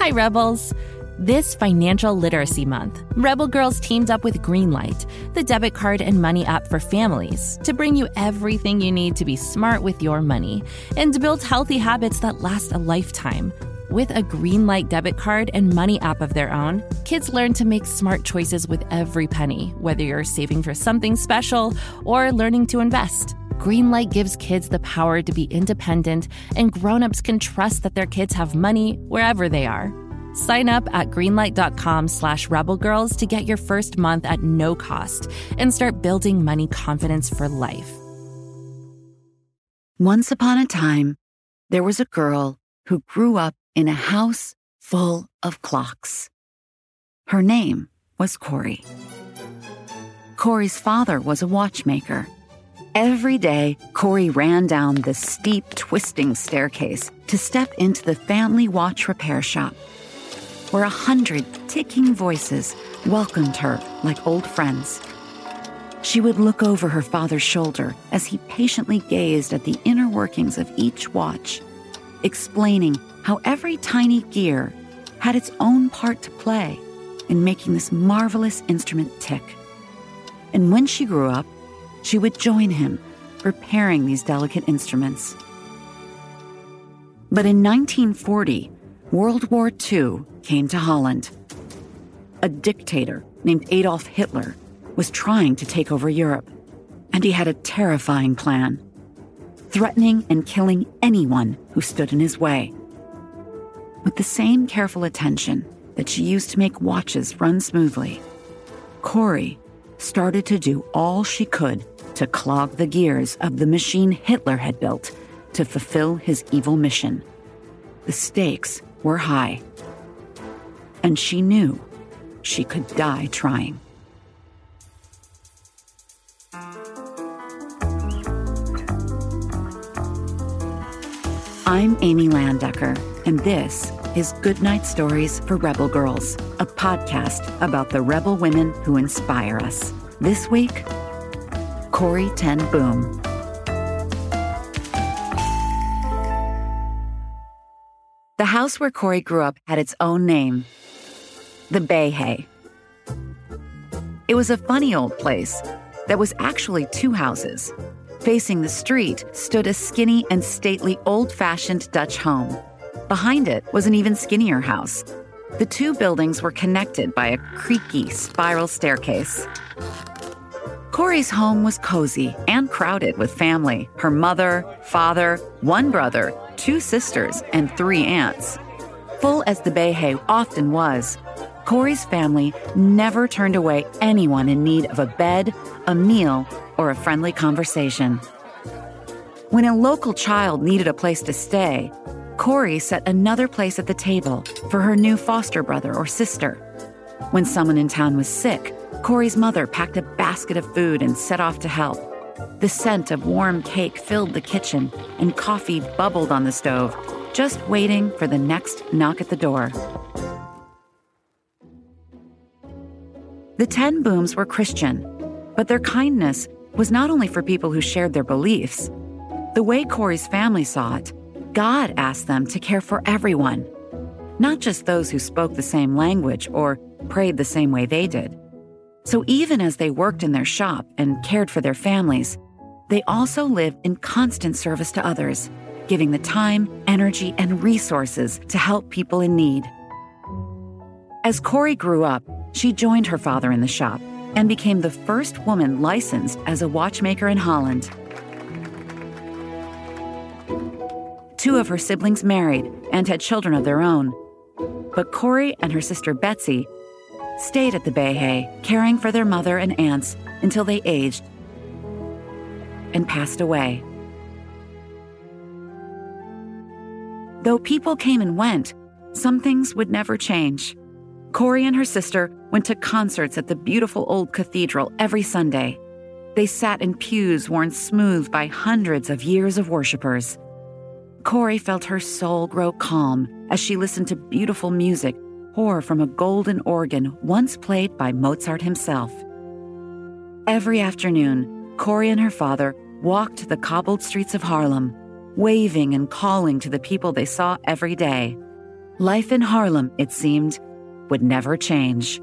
Hi, Rebels. This Financial Literacy Month, Rebel Girls teamed up with Greenlight, the debit card and money app for families, to bring you everything you need to be smart with your money and to build healthy habits that last a lifetime. With a Greenlight debit card and money app of their own, kids learn to make smart choices with every penny, whether you're saving for something special or learning to invest. Greenlight gives kids the power to be independent, and grown-ups can trust that their kids have money wherever they are. Sign up at greenlight.com/rebelgirls to get your first month at no cost and start building money confidence for life. Once upon a time, there was a girl who grew up in a house full of clocks. Her name was Corey. Corey's father was a watchmaker. Every day, Corey ran down the steep, twisting staircase to step into the family watch repair shop, where 100 ticking voices welcomed her like old friends. She would look over her father's shoulder as he patiently gazed at the inner workings of each watch, explaining how every tiny gear had its own part to play in making this marvelous instrument tick. And when she grew up, she would join him, repairing these delicate instruments. But in 1940, World War II came to Holland. A dictator named Adolf Hitler was trying to take over Europe, and he had a terrifying plan, threatening and killing anyone who stood in his way. With the same careful attention that she used to make watches run smoothly, Corey started to do all she could to clog the gears of the machine Hitler had built to fulfill his evil mission. The stakes were high, and she knew she could die trying. I'm Amy Landecker, and this is Goodnight Stories for Rebel Girls, a podcast about the rebel women who inspire us. This week, Corrie ten Boom. The house where Corey grew up had its own name, the Bayhay. It was a funny old place that was actually two houses. Facing the street stood a skinny and stately old-fashioned Dutch home. Behind it was an even skinnier house. The two buildings were connected by a creaky spiral staircase. Corey's home was cozy and crowded with family: her mother, father, one brother, two sisters, and three aunts. Full as the Bayhay often was, Corey's family never turned away anyone in need of a bed, a meal, or a friendly conversation. When a local child needed a place to stay, Corey set another place at the table for her new foster brother or sister. When someone in town was sick, Corey's mother packed a basket of food and set off to help. The scent of warm cake filled the kitchen, and coffee bubbled on the stove, just waiting for the next knock at the door. The ten Booms were Christian, but their kindness was not only for people who shared their beliefs. The way Corey's family saw it, God asked them to care for everyone, not just those who spoke the same language or prayed the same way they did. So even as they worked in their shop and cared for their families, they also lived in constant service to others, giving the time, energy, and resources to help people in need. As Corey grew up, she joined her father in the shop and became the first woman licensed as a watchmaker in Holland. Two of her siblings married and had children of their own, but Corey and her sister Betsy stayed at the Bayhay, caring for their mother and aunts until they aged and passed away. Though people came and went, some things would never change. Corey and her sister went to concerts at the beautiful old cathedral every Sunday. They sat in pews worn smooth by hundreds of years of worshipers. Corey felt her soul grow calm as she listened to beautiful music pour from a golden organ once played by Mozart himself. Every afternoon, Corey and her father walked the cobbled streets of Haarlem, waving and calling to the people they saw every day. Life in Harlem, it seemed, would never change.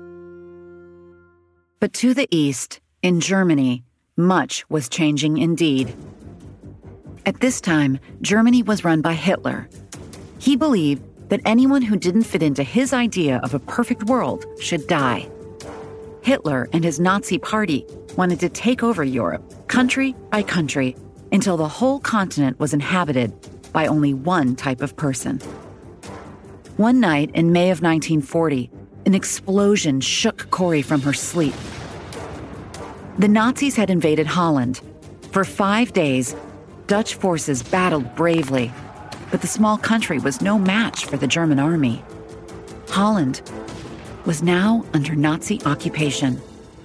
But to the east, in Germany, much was changing indeed. At this time, Germany was run by Hitler. He believed that anyone who didn't fit into his idea of a perfect world should die. Hitler and his Nazi party wanted to take over Europe, country by country, until the whole continent was inhabited by only one type of person. One night in May of 1940, an explosion shook Corrie from her sleep. The Nazis had invaded Holland. For 5 days, Dutch forces battled bravely, but the small country was no match for the German army. Holland was now under Nazi occupation.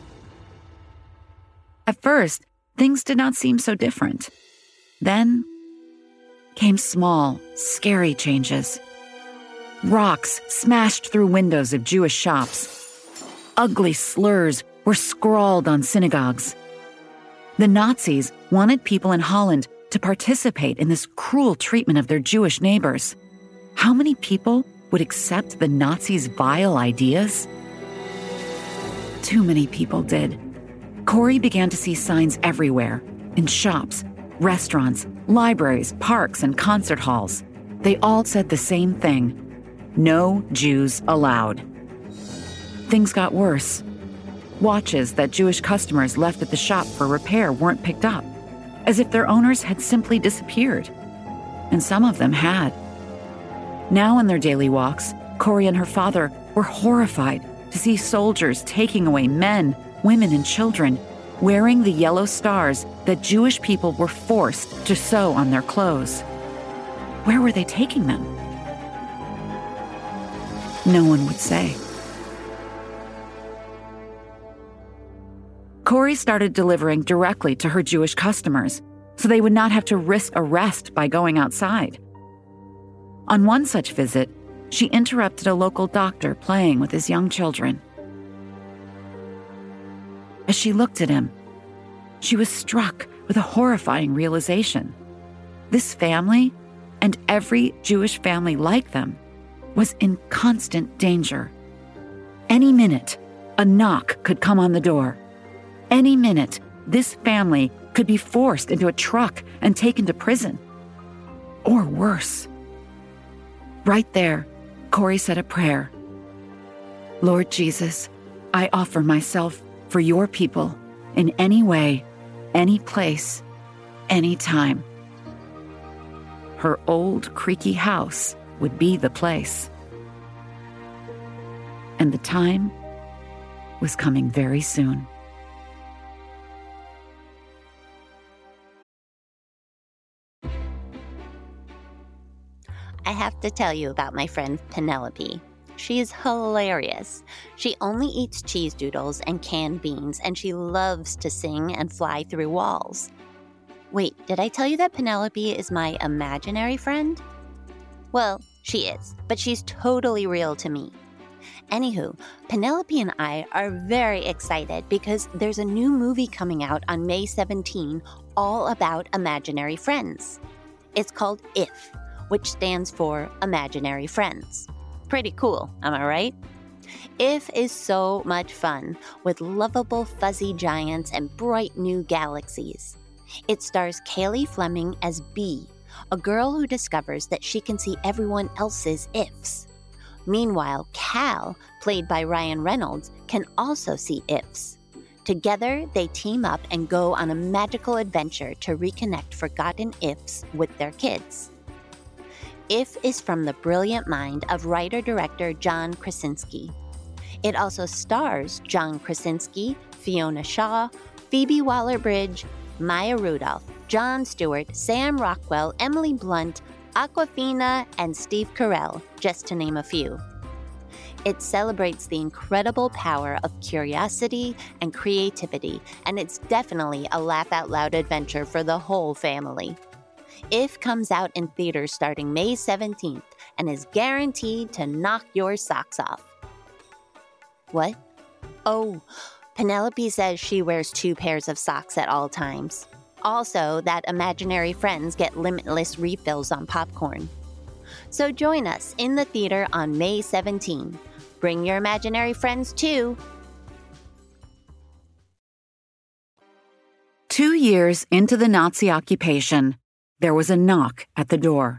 At first, things did not seem so different. Then came small, scary changes. Rocks smashed through windows of Jewish shops. Ugly slurs were scrawled on synagogues. The Nazis wanted people in Holland to participate in this cruel treatment of their Jewish neighbors. How many people would accept the Nazis' vile ideas? Too many people did. Corrie began to see signs everywhere, in shops, restaurants, libraries, parks, and concert halls. They all said the same thing: no Jews allowed. Things got worse. Watches that Jewish customers left at the shop for repair weren't picked up, as if their owners had simply disappeared. And some of them had. Now in their daily walks, Corrie and her father were horrified to see soldiers taking away men, women, and children, wearing the yellow stars that Jewish people were forced to sew on their clothes. Where were they taking them? No one would say. Corrie started delivering directly to her Jewish customers, so they would not have to risk arrest by going outside. On one such visit, she interrupted a local doctor playing with his young children. As she looked at him, she was struck with a horrifying realization. This family, and every Jewish family like them, was in constant danger. Any minute, a knock could come on the door. Any minute, this family could be forced into a truck and taken to prison. Or worse. Right there, Corrie said a prayer. Lord Jesus, I offer myself for your people in any way, any place, any time. Her old creaky house would be the place. And the time was coming very soon. I have to tell you about my friend Penelope. She's hilarious. She only eats cheese doodles and canned beans, and she loves to sing and fly through walls. Wait, did I tell you that Penelope is my imaginary friend? Well, she is, but she's totally real to me. Anywho, Penelope and I are very excited because there's a new movie coming out on May 17 all about imaginary friends. It's called IF, which stands for Imaginary Friends. Pretty cool, am I right? IF is so much fun, with lovable fuzzy giants and bright new galaxies. It stars Cailey Fleming as Bee, a girl who discovers that she can see everyone else's ifs. Meanwhile, Cal, played by Ryan Reynolds, can also see ifs. Together, they team up and go on a magical adventure to reconnect forgotten ifs with their kids. IF is from the brilliant mind of writer-director John Krasinski. It also stars John Krasinski, Fiona Shaw, Phoebe Waller-Bridge, Maya Rudolph, Jon Stewart, Sam Rockwell, Emily Blunt, Awkwafina, and Steve Carell, just to name a few. It celebrates the incredible power of curiosity and creativity, and it's definitely a laugh-out-loud adventure for the whole family. IF comes out in theaters starting May 17th and is guaranteed to knock your socks off. What? Oh, Penelope says she wears 2 pairs of socks at all times. Also, that imaginary friends get limitless refills on popcorn. So join us in the theater on May 17. Bring your imaginary friends too. 2 years into the Nazi occupation, there was a knock at the door.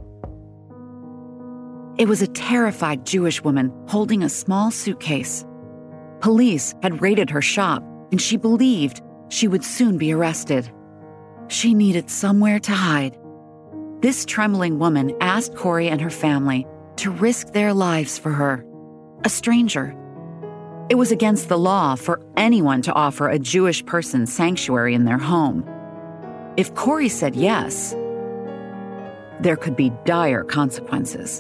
It was a terrified Jewish woman holding a small suitcase. Police had raided her shop, and she believed she would soon be arrested. She needed somewhere to hide. This trembling woman asked Corey and her family to risk their lives for her, a stranger. It was against the law for anyone to offer a Jewish person sanctuary in their home. If Corey said yes, there could be dire consequences.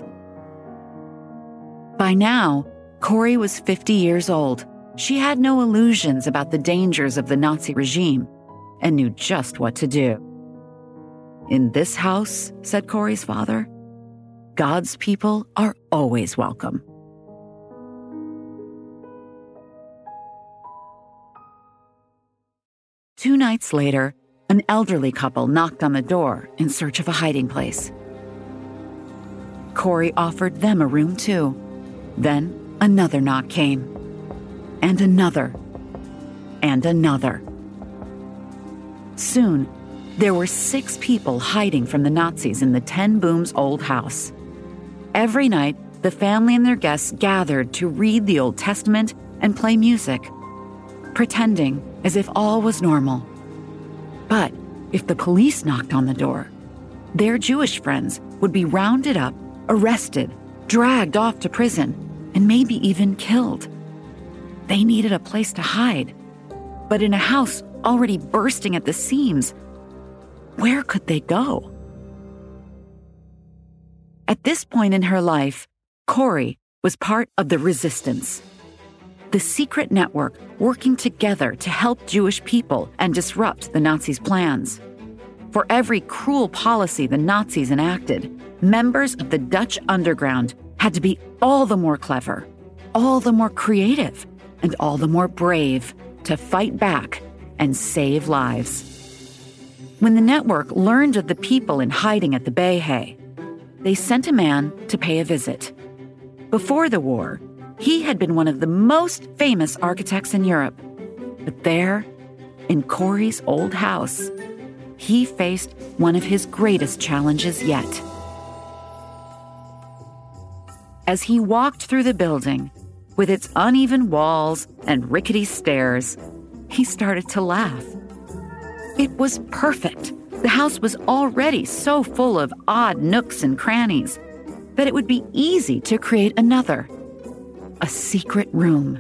By now, Corey was 50 years old. She had no illusions about the dangers of the Nazi regime and knew just what to do. "In this house," said Corey's father, "God's people are always welcome." Two nights later, an elderly couple knocked on the door in search of a hiding place. Corey offered them a room too. Then another knock came, and another, and another. Soon, there were 6 people hiding from the Nazis in the Ten Booms old house. Every night, the family and their guests gathered to read the Old Testament and play music, pretending as if all was normal. But if the police knocked on the door, their Jewish friends would be rounded up, arrested, dragged off to prison, and maybe even killed. They needed a place to hide. But in a house already bursting at the seams, where could they go? At this point in her life, Corey was part of the resistance, the secret network working together to help Jewish people and disrupt the Nazis' plans. For every cruel policy the Nazis enacted, members of the Dutch underground had to be all the more clever, all the more creative, and all the more brave to fight back and save lives. When the network learned of the people in hiding at the Behe, they sent a man to pay a visit. Before the war, he had been one of the most famous architects in Europe. But there, in Corey's old house, he faced one of his greatest challenges yet. As he walked through the building, with its uneven walls and rickety stairs, he started to laugh. It was perfect. The house was already so full of odd nooks and crannies that it would be easy to create another, a secret room.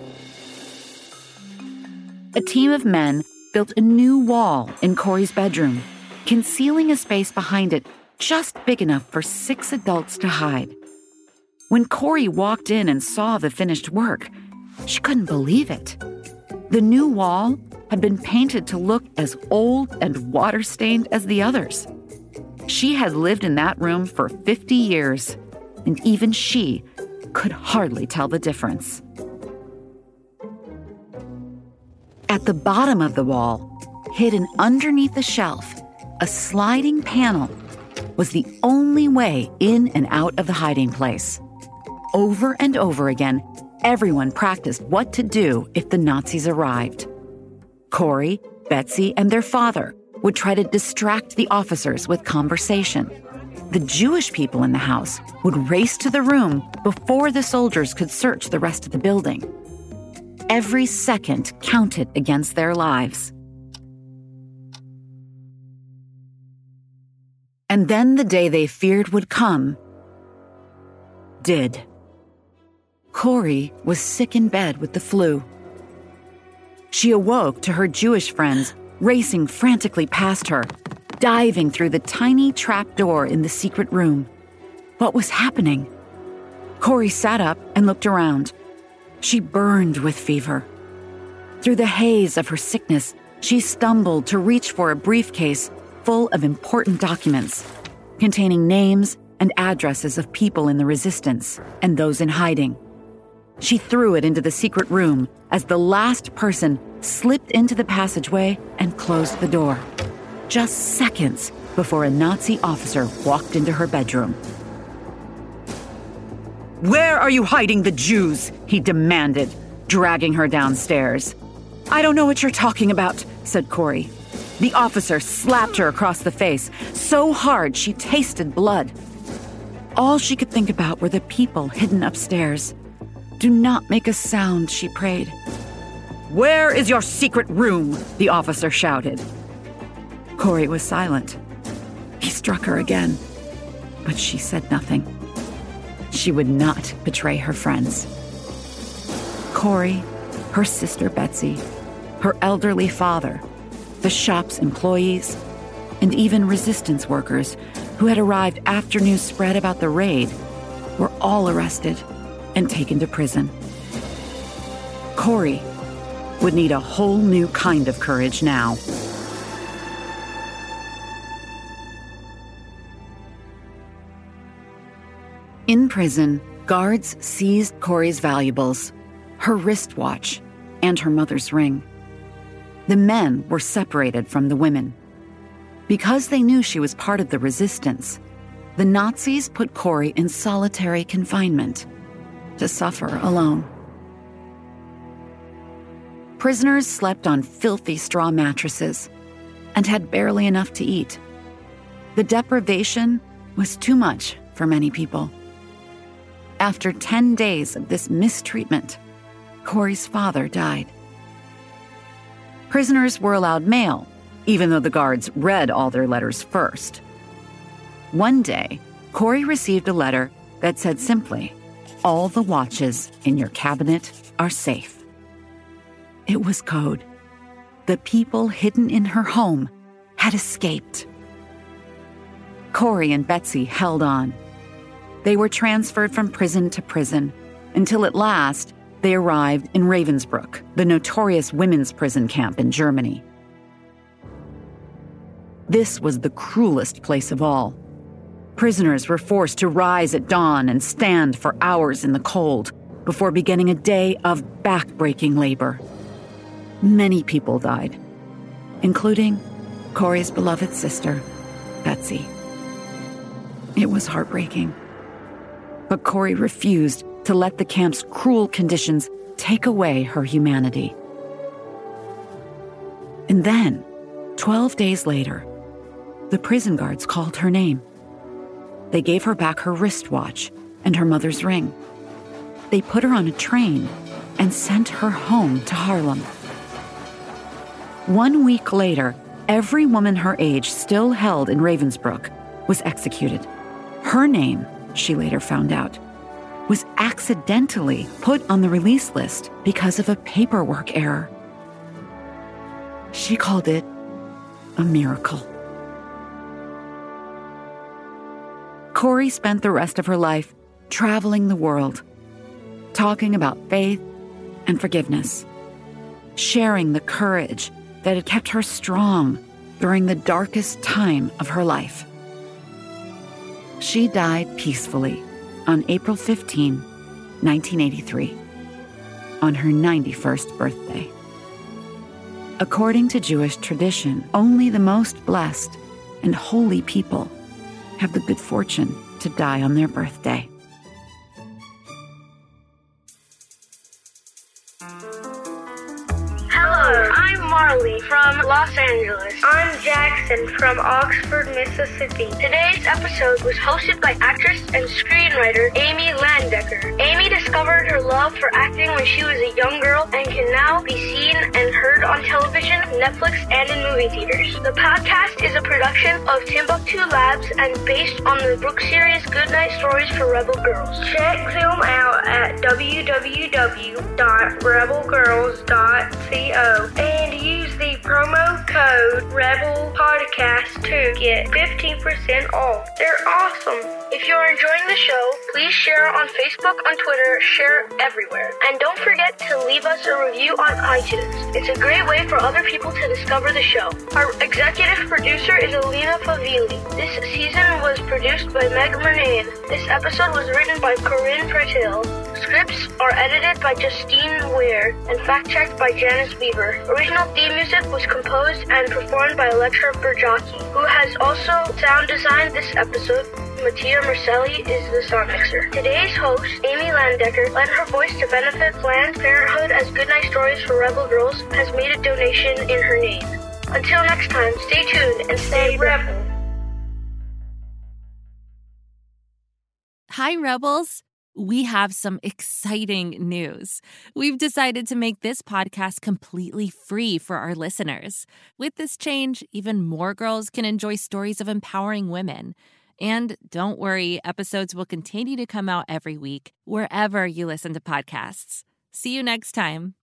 A team of men built a new wall in Corey's bedroom, concealing a space behind it just big enough for 6 adults to hide. When Corey walked in and saw the finished work, she couldn't believe it. The new wall had been painted to look as old and water-stained as the others. She had lived in that room for 50 years, and even she could hardly tell the difference. At the bottom of the wall, hidden underneath a shelf, a sliding panel was the only way in and out of the hiding place. Over and over again, everyone practiced what to do if the Nazis arrived. Corey, Betsy, and their father would try to distract the officers with conversation. The Jewish people in the house would race to the room before the soldiers could search the rest of the building. Every second counted against their lives. And then the day they feared would come did. Corey was sick in bed with the flu. She awoke to her Jewish friends racing frantically past her, diving through the tiny trap door in the secret room. What was happening? Corey sat up and looked around. She burned with fever. Through the haze of her sickness, she stumbled to reach for a briefcase full of important documents, containing names and addresses of people in the resistance and those in hiding. She threw it into the secret room as the last person slipped into the passageway and closed the door, just seconds before a Nazi officer walked into her bedroom. Where are you hiding the Jews? He demanded, dragging her downstairs. I don't know what you're talking about, said Corey. The officer slapped her across the face so hard she tasted blood. All she could think about were the people hidden upstairs. Do not make a sound, she prayed. Where is your secret room? The officer shouted. Corey was silent. He struck her again, but she said nothing. She would not betray her friends. Corey, her sister Betsy, her elderly father, the shop's employees, and even resistance workers who had arrived after news spread about the raid were all arrested and taken to prison. Corey would need a whole new kind of courage now. In prison, guards seized Corey's valuables, her wristwatch, and her mother's ring. The men were separated from the women. Because they knew she was part of the resistance, the Nazis put Corey in solitary confinement to suffer alone. Prisoners slept on filthy straw mattresses and had barely enough to eat. The deprivation was too much for many people. After 10 days of this mistreatment, Corey's father died. Prisoners were allowed mail, even though the guards read all their letters first. One day, Corey received a letter that said simply, "All the watches in your cabinet are safe." It was code. The people hidden in her home had escaped. Corey and Betsy held on. They were transferred from prison to prison until at last they arrived in Ravensbrück, the notorious women's prison camp in Germany. This was the cruelest place of all. Prisoners were forced to rise at dawn and stand for hours in the cold before beginning a day of back-breaking labor. Many people died, including Corey's beloved sister, Betsy. It was heartbreaking. But Corey refused to let the camp's cruel conditions take away her humanity. And then, 12 days later, the prison guards called her name. They gave her back her wristwatch and her mother's ring. They put her on a train and sent her home to Haarlem. 1 week later, every woman her age still held in Ravensbrück was executed. Her name, she later found out, was accidentally put on the release list because of a paperwork error. She called it a miracle. Corey spent the rest of her life traveling the world, talking about faith and forgiveness, sharing the courage that had kept her strong during the darkest time of her life. She died peacefully on April 15, 1983, on her 91st birthday. According to Jewish tradition, only the most blessed and holy people have the good fortune to die on their birthday. Hello, I'm Marley from Los Angeles. I'm Jackson from Oxford, Mississippi. Today's episode was hosted by actress and screenwriter Amy Landecker. Amy discovered her love for acting when she was a young girl and can now be seen and heard on television, Netflix, and in movie theaters. The podcast is a production of Timbuktu Labs and based on the book series Goodnight Stories for Rebel Girls. Check them out at www.rebelgirls.co and use the promo code REBELPODCAST to get 15% off. They're awesome. If you're enjoying the show, please share it on Facebook, on Twitter, share it everywhere. And don't forget to leave us a review on iTunes. It's a great way for other people to discover the show. Our executive producer is Alina Pavili. This season was produced by Meg Murnane. This episode was written by Corinne Pertil. Scripts are edited by Justine Ware and fact-checked by Janice Weaver. Original theme music was composed and performed by Electra Berjaki, who has also sound designed this episode. Mattia Marcelli is the sound mixer. Today's host, Amy Landecker, lent her voice to benefit Planned Parenthood as Goodnight Stories for Rebel Girls has made a donation in her name. Until next time, stay tuned and stay rebel. Hi, Rebels. We have some exciting news. We've decided to make this podcast completely free for our listeners. With this change, even more girls can enjoy stories of empowering women. And don't worry, episodes will continue to come out every week, wherever you listen to podcasts. See you next time.